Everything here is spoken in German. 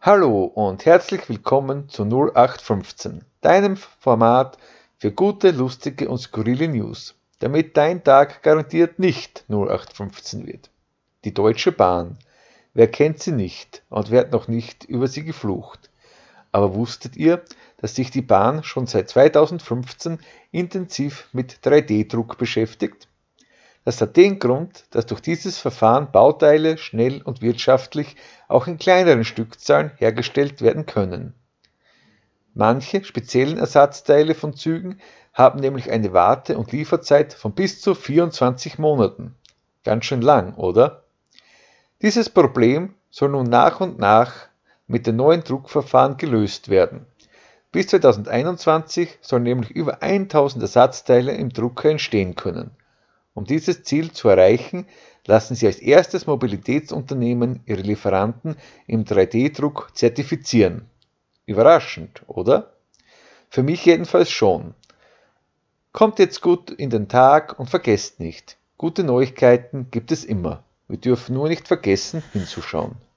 Hallo und herzlich willkommen zu 0815, deinem Format für gute, lustige und skurrile News, damit dein Tag garantiert nicht 0815 wird. Die Deutsche Bahn. Wer kennt sie nicht und wer hat noch nicht über sie geflucht? Aber wusstet ihr, dass sich die Bahn schon seit 2015 intensiv mit 3D-Druck beschäftigt? Das hat den Grund, dass durch dieses Verfahren Bauteile schnell und wirtschaftlich auch in kleineren Stückzahlen hergestellt werden können. Manche speziellen Ersatzteile von Zügen haben nämlich eine Warte- und Lieferzeit von bis zu 24 Monaten. Ganz schön lang, oder? Dieses Problem soll nun nach und nach mit den neuen Druckverfahren gelöst werden. Bis 2021 sollen nämlich über 1000 Ersatzteile im Drucker entstehen können. Um dieses Ziel zu erreichen, lassen sie als erstes Mobilitätsunternehmen ihre Lieferanten im 3D-Druck zertifizieren. Überraschend, oder? Für mich jedenfalls schon. Kommt jetzt gut in den Tag und vergesst nicht, gute Neuigkeiten gibt es immer. Wir dürfen nur nicht vergessen hinzuschauen.